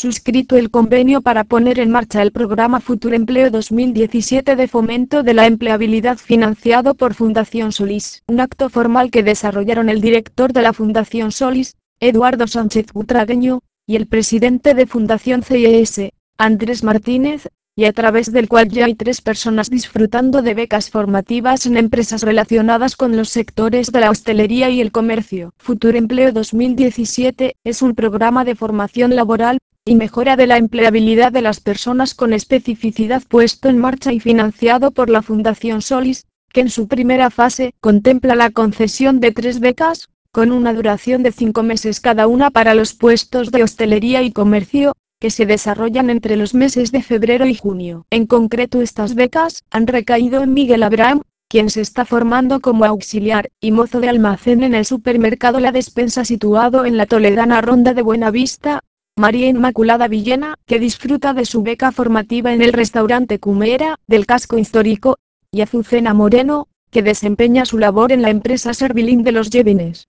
suscrito el convenio para poner en marcha el programa Futuro Empleo 2017 de fomento de la empleabilidad financiado por Fundación Solís. Un acto formal que desarrollaron el director de la Fundación Solís, Eduardo Sánchez Butragueño, y el presidente de Fundación CIES, Andrés Martínez, y a través del cual ya hay 3 personas disfrutando de becas formativas en empresas relacionadas con los sectores de la hostelería y el comercio. Futuro Empleo 2017 es un programa de formación laboral y mejora de la empleabilidad de las personas con especificidad puesto en marcha y financiado por la Fundación Solís, que en su primera fase contempla la concesión de 3 becas, con una duración de 5 meses cada una para los puestos de hostelería y comercio, que se desarrollan entre los meses de febrero y junio. En concreto, estas becas han recaído en Miguel Abraham, quien se está formando como auxiliar y mozo de almacén en el supermercado La Despensa situado en la toledana Ronda de Buenavista; María Inmaculada Villena, que disfruta de su beca formativa en el restaurante Cumera, del casco histórico; y Azucena Moreno, que desempeña su labor en la empresa Servilín de los Llévenes.